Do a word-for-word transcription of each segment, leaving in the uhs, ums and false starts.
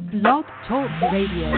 Blog Talk Radio.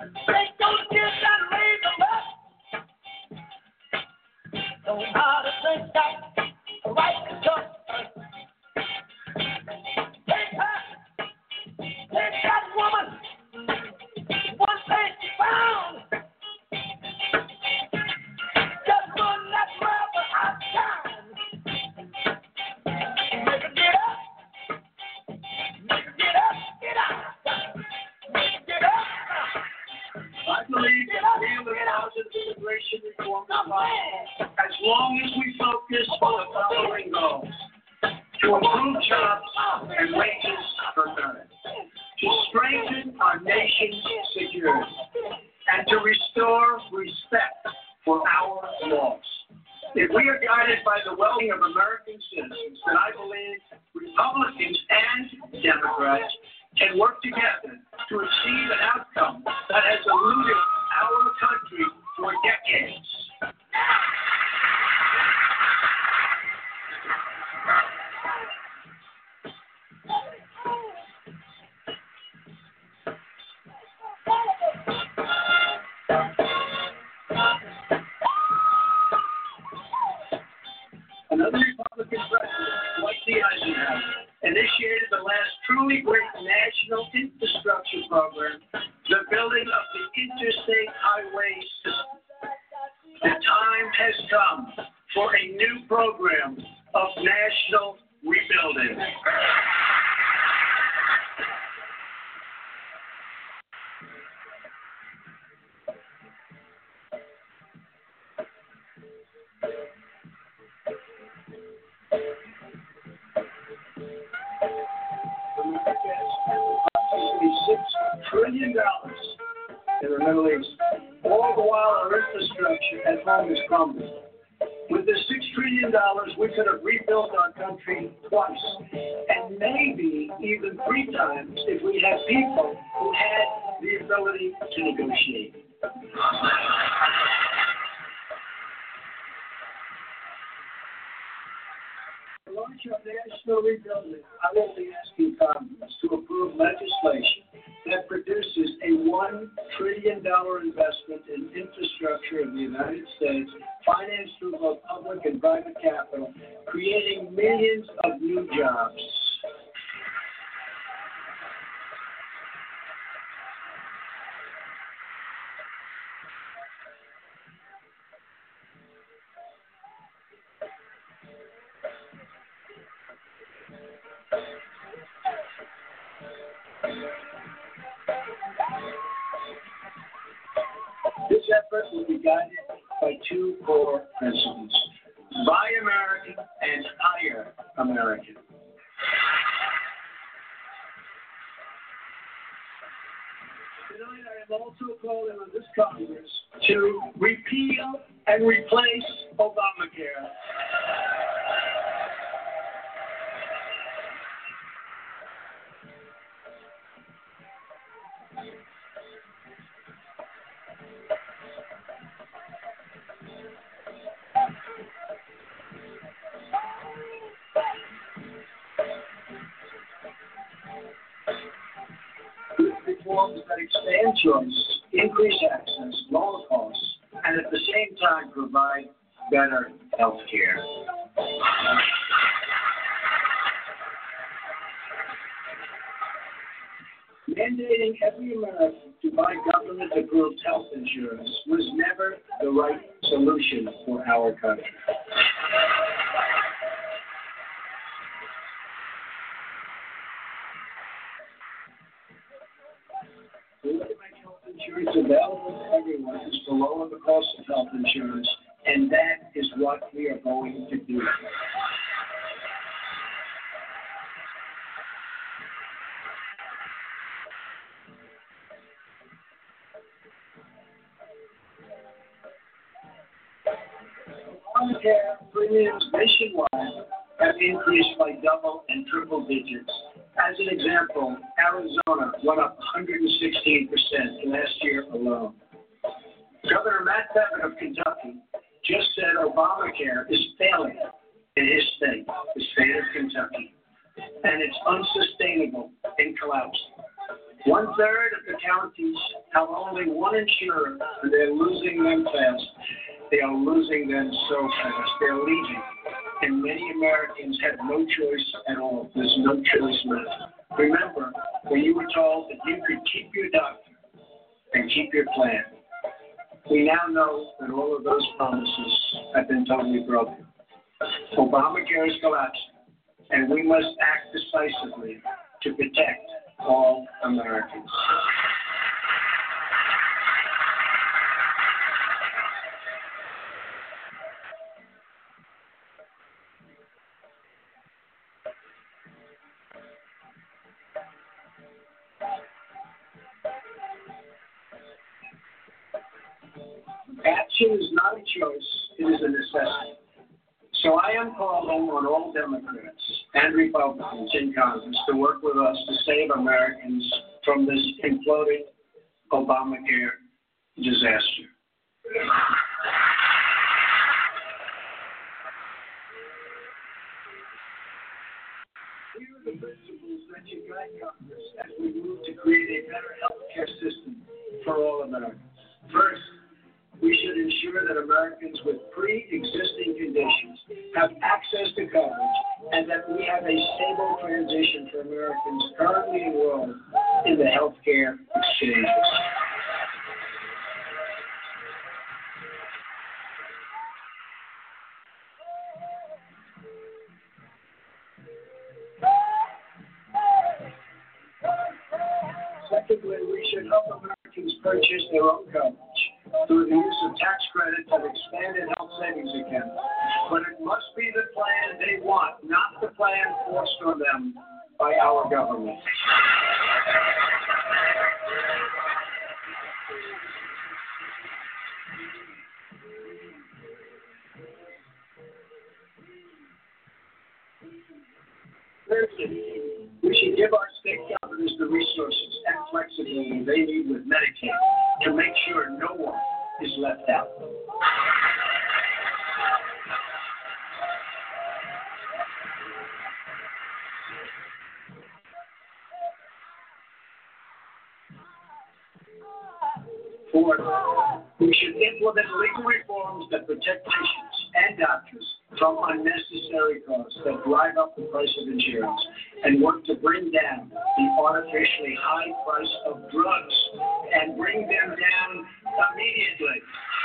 They don't get that raise them up. Don't know how to think that right to go. Take her. Take that woman. One thing she found. Just run that mother out of town. Make her get up. Make her get up. Get out. Make her get up. I believe that real and positive immigration reform is possible as long as we focus on the following goals: to improve jobs and wages for parents, to strengthen our nation's security, and to restore respect for our laws. If we are guided by the well-being of American citizens, then I believe Republicans and Democrats can work together to achieve an outcome that has eluded our country for decades. Another Republican president, Dwight D. Eisenhower, initiated the last truly great national infrastructure program, the building of the interstate highway system. The time has come for a new program of national rebuilding. Six trillion dollars in the Middle East. All the while, our infrastructure at home is crumbling. With the six trillion dollars, we could have rebuilt our country twice, and maybe even three times if we had people who had the ability to negotiate. To launch our national rebuilding, I will be asking Congress to approve legislation that produces a one trillion dollars investment in infrastructure in the United States, financed through both public and private capital, creating millions of new jobs. This effort will be guided by two core principles: Buy American and Hire American. Tonight I am also calling on this Congress to repeal and replace Obamacare. Reforms that expand choice, increase access, lower costs, and at the same time provide better health care. Mandating every American to buy government-approved health insurance was never the right solution for our country. We want to make health insurance available to everyone is to lower the cost of health insurance, and that is what we are going to do. Obamacare premiums nationwide have increased by double and triple digits. As an example, Arizona went up one hundred sixteen percent last year alone. Governor Matt Bevin of Kentucky just said Obamacare is failing in his state, the state of Kentucky, and it's unsustainable and collapsing. One third of the counties have only one insurer, and they're losing them fast. They are losing them so fast. They're leaving. And many Americans have no choice at all. There's no choice left. Remember, when you were told that you could keep your doctor and keep your plan, we now know that all of those promises have been totally broken. Obamacare is collapsing, and we must act decisively to protect all Americans. Action is not a choice, it is a necessity. So I am calling on all Democrats and Republicans in Congress to work with us to save Americans from this imploding Obamacare disaster. Here are the principles that should guide Congress as we move to create a better health care system for all Americans. First, we should ensure that Americans with pre-existing conditions have access to coverage and that we have a stable transition for Americans currently enrolled in the healthcare exchanges. Secondly, we should help Americans purchase their own coverage through the use of tax credits and expanded health savings accounts. But it must be the plan they want, not the plan forced on them by our government. Thirdly, we should give our state governors the resources and flexibility they need with Medicaid to make sure no one is left out. Fourth, we should implement legal reforms that protect patients and doctors from unnecessary costs that drive up the price of insurance and work to bring down the artificially high price of drugs and bring them down immediately.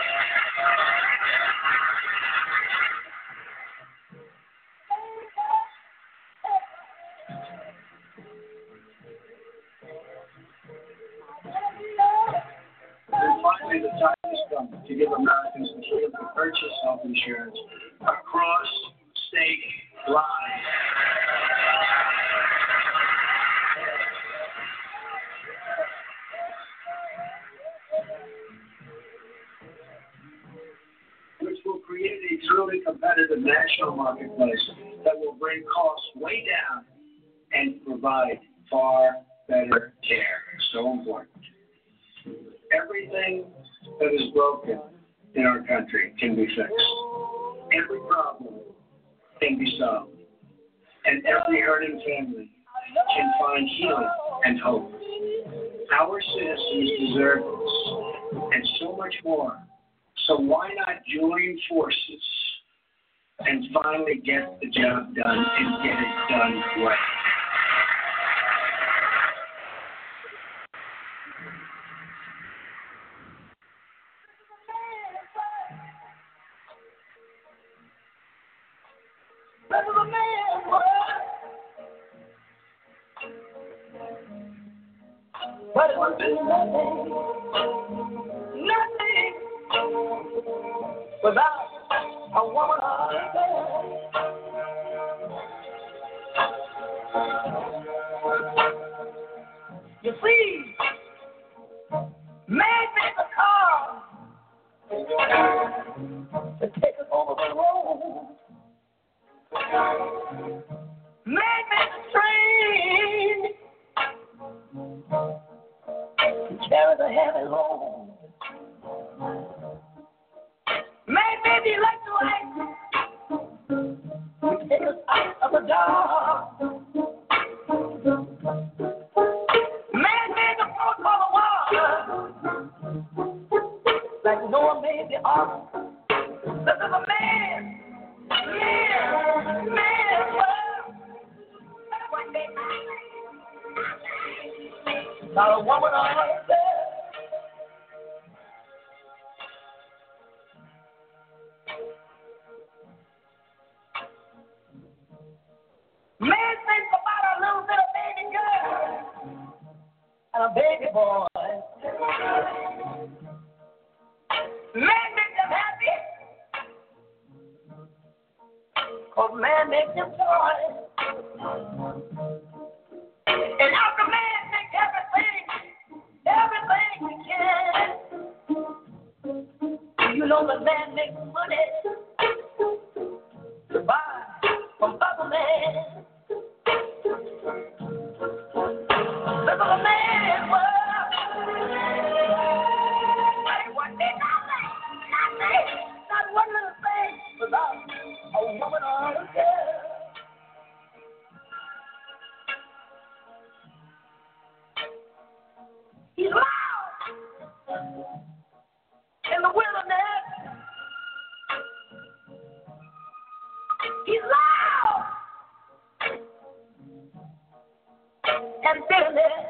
And finally, the time has come to give Americans the freedom to purchase health insurance across state lines. Which will create a truly competitive national marketplace that will bring costs way down and provide far better care. So important. Everything that is broken in our country can be fixed. Every problem can be solved. And every hurting family can find healing and hope. Our citizens deserve this and so much more. So why not join forces and finally get the job done and get it done right? But it would be nothing, nothing without a woman there. You see, man made the car to take us over the road. Man made the train to carry the heavy load. Man made the electric to take us out of the dark. Man made the know I may be off. This is a man. Yeah, man. Well, one day, not a woman on her bed. Man thinks about a little bit of baby girl and a baby boy. Man makes them happy, cause man makes them joy. And after man makes everything, everything he can, you know that man makes money to buy from other men. Look at the man, well, one day, nothing, nothing, not one little thing without a woman or a girl. He's loud in the wilderness. He's loud and bitterness.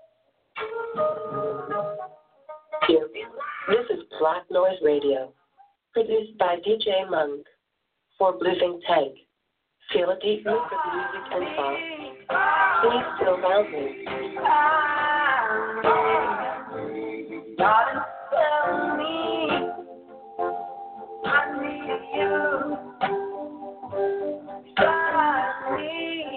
Here, this is Black Noise Radio, produced by D J Monk for Bluefing Tank. Feel a deep mood for music and thought. Please feel loudly. Darling, tell me I need you. Try me,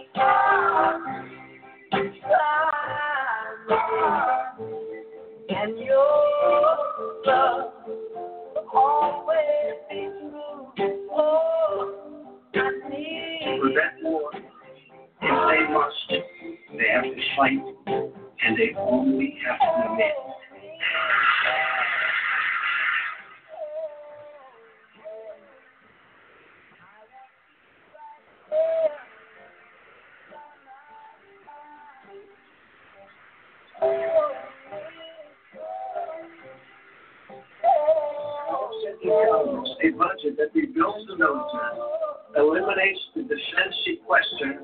try me, and your love will always be true. Oh, I need To prevent war, if they must, they have to fight, and they only have to admit. A budget that rebuilds the military, eliminates the defensive question,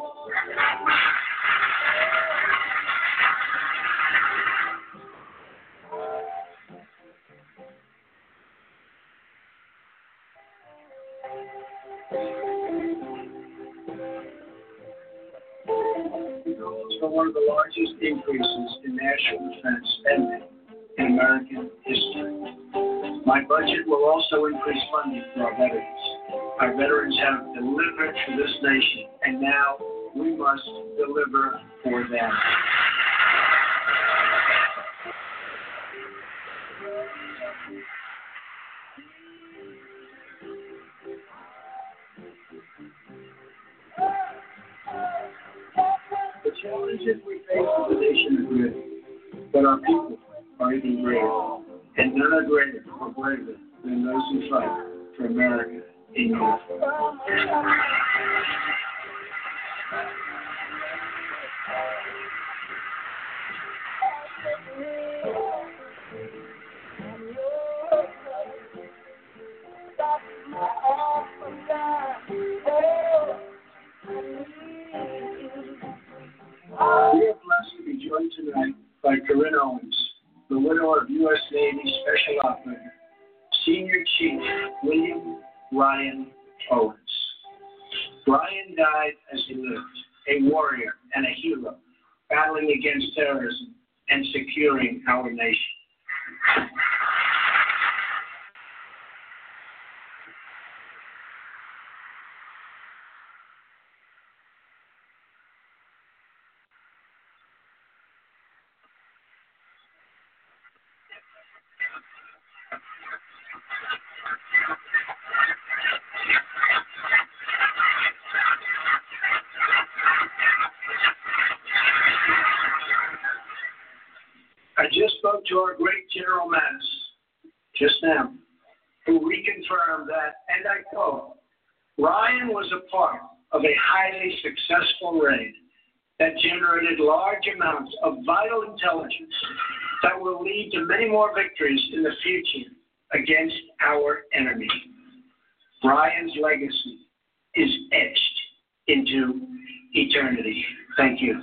for one of the largest increases in national defense spending in American history. My budget will also increase funding for our veterans. Our veterans have delivered for this nation, and now we must deliver for them. The challenges we face as a nation are great, but our people are even greater. And none are greater or braver than those who fight for America in uniform. We are blessed to be joined tonight by Corinne Owens, the widow of U S Navy Special Operator, Senior Chief William Ryan Owens. Ryan died as he lived, a warrior and a hero, battling against terrorism and securing our nation. I just spoke to our great General Mattis just now, who reconfirmed that, and I quote, Ryan was a part of a highly successful raid that generated large amounts of vital intelligence that will lead to many more victories in the future against our enemy. Brian's legacy is etched into eternity. Thank you.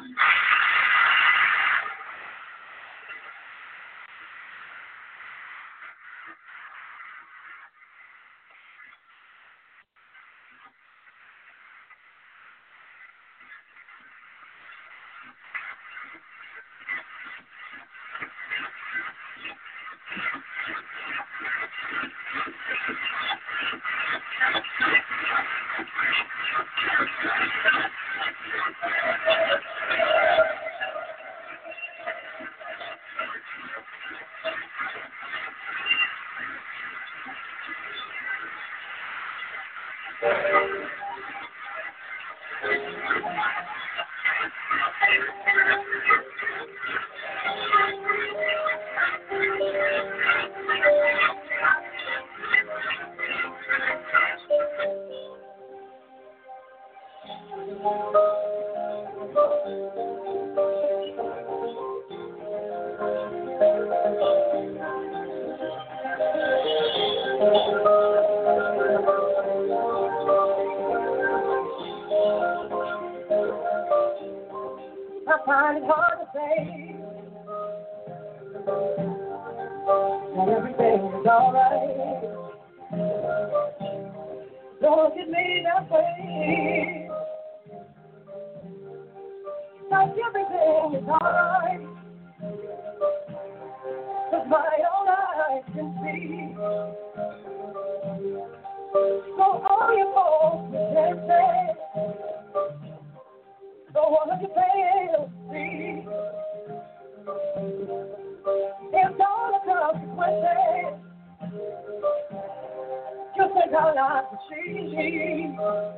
I find it hard to say that everything is alright. Don't get me that way. Not everything is alright. 'Cause my own eyes can see. So all you folks can say, so what you fail to see, it's all the consequences. Just think how life proceeds.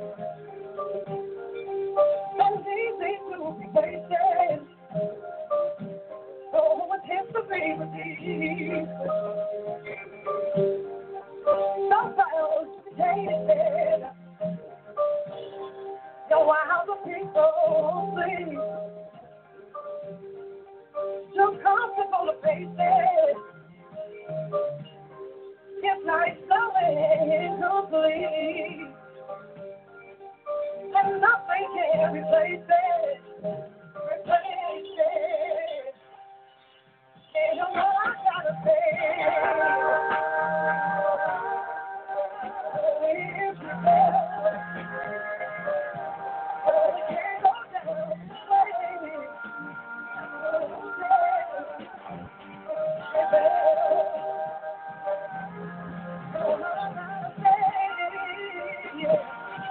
And easy to be wasted. So what tends to be redeemed. Some files to be tainted. Know how the people think. Too comfortable to face it. It's like slowing complete. And nothing can replace it. Replace it. And you know I gotta say, oh, it's rebellion. Oh, we can't go down this way. Oh, yeah. Rebellion. Oh, I gotta say, yeah.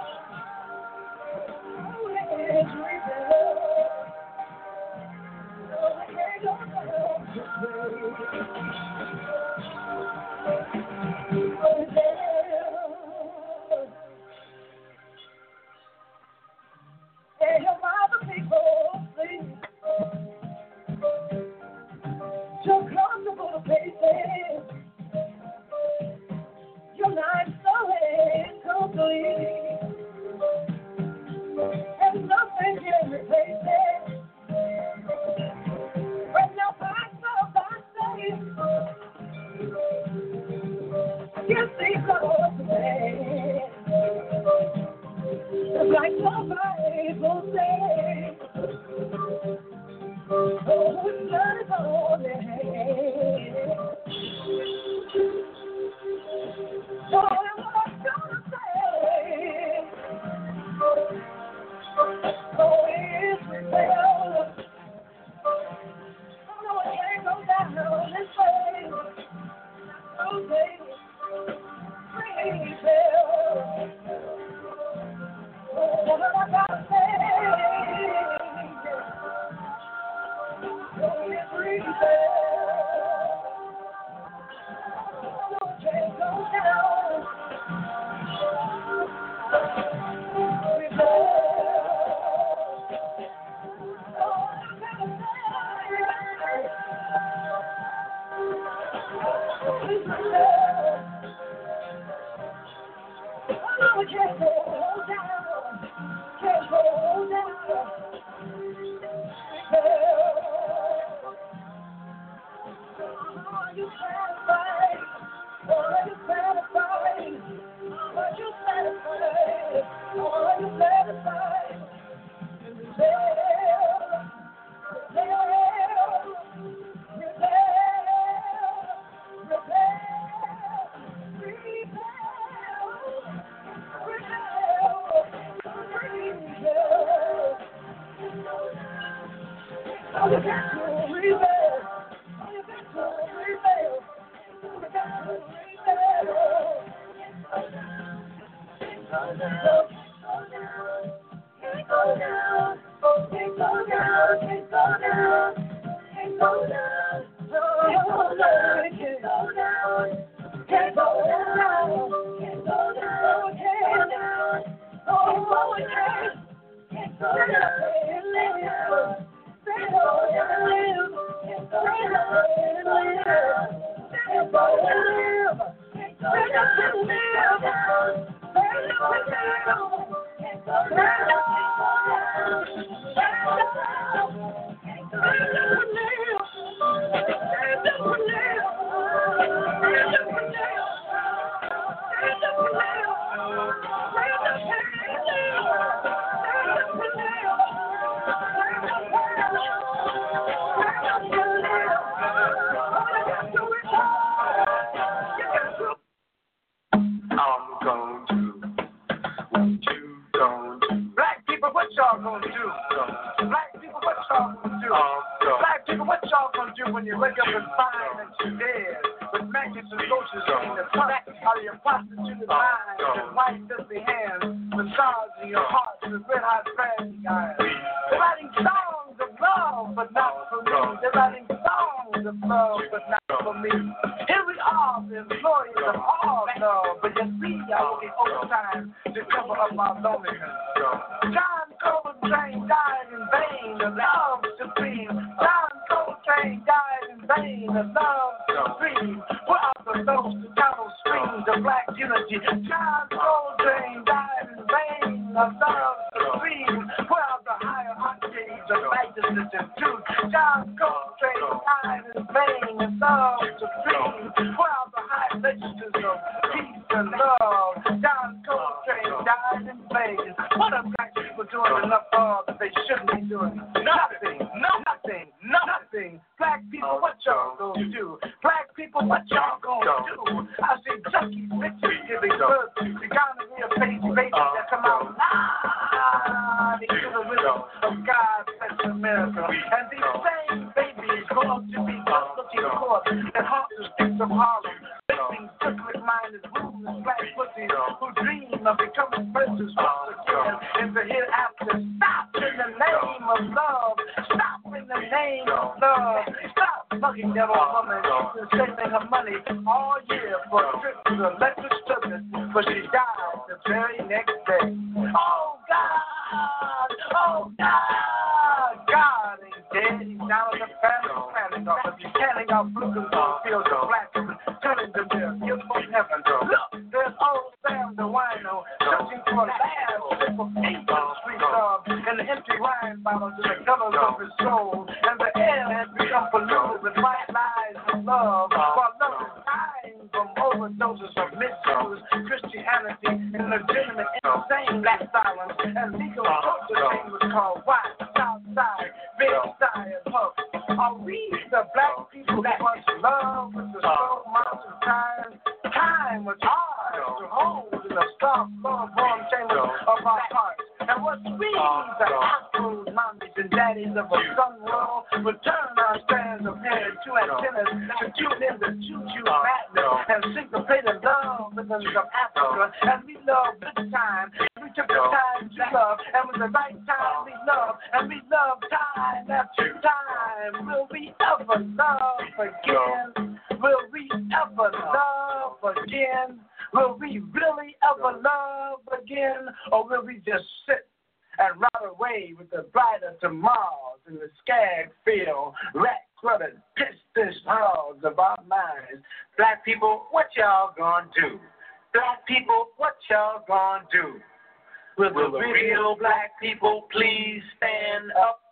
Oh, it's rebellion. Oh, we can't go down this way. Oh, rebellion. And your mother people sleep. Too comfortable to face it. Your life so incomplete. And nothing can replace it. When your back's up, I say, you see close to me. Like the Bible says, oh, it's blood on the head. So what I'm gonna say, oh, it's rebellion. Oh, no, it can't go down this way. Oh, baby, rebellion. Oh, what I gotta say, oh, it's rebellion. Oh, it can't go down. Rebellion. Oh, I gotta say, oh, it's rebellion. Oh, it can't go down. Can't go down. Oh, you can't fight for Can't go down, oh, can't go down, can't go down, can't go down, can't go down, can't go down, can't go down, can't go down, can't go down, oh, can't, can't go down, can't go down, can't go When you wake up and find that you're dead, with maggots and roaches in the trunk, out of your prostituted mind, and white filthy hands, massaging your heart with red hot branding irons. They're writing songs of love, but not for me. They're writing songs of love, but not for me. Here we are, the employees of all love, but yet we are working overtime to cover up our loneliness. John Coltrane died in vain, the love supreme. John Coltrane died in vain, the love supreme. We're out the those to tunnel streams of black unity. John Coltrane died in vain, the love supreme. We're out the higher octaves of righteousness and truth. John Coltrane died in vain, the love supreme. We're out the high registers of peace and love. John Coltrane died in vain. What are black people doing enough for that they shouldn't be doing? Nothing, nothing, nothing. Black people, what y'all gonna do? Black people, what y'all gonna do? I see junkies, bitches giving birth to gonorrhea babies that come out live into the wisdom of God bless America. And these same babies go up to be good-looking court and haunt the streets of Harlem, facing crooked-minded ruthless black pussies who dream of becoming persons once again in the hereafter. Stop in the name of love. Stop in the name of love. Stop mugging that old woman and saving her money all year for a trip to the electric circus, but she died the very next day. Oh God! Oh God! God ain't dead. He's down in the panic, panic off, but he's canning out blue fields of black women, turning them their beautiful heaven. Look, there's old Sam the wino searching for a last sip of ink on the street dog, and the empty wine bottles in the colors of his soul, and the air has become polluted with white lies and love, while love is dying from overdoses of misused Christianity and legitimate insane black silence, and legal torture thing was called white, Southside, Big Side, and Puff. Are we the black people that once loved with the soul mountain time? Time was hard to hold in the soft, long-form chambers of our hearts. And what we, the Afros, mommies, and daddies of a sun world, would turn our strands of hair into antennas to tune in the choo-choo madness and syncopated love rhythms of Africa. And we love this time. We took the time to love, and with the right time we love, and we love time after time. Will we ever love again? Will we ever love again? Will we really ever love again? Or will we just sit and ride away with the brighter tomorrows in the skag field, rat-cluttered, piss-dish halls of our minds? Black people, what y'all gonna do? Black people, what y'all gonna do? Will, will the real black people please stand up?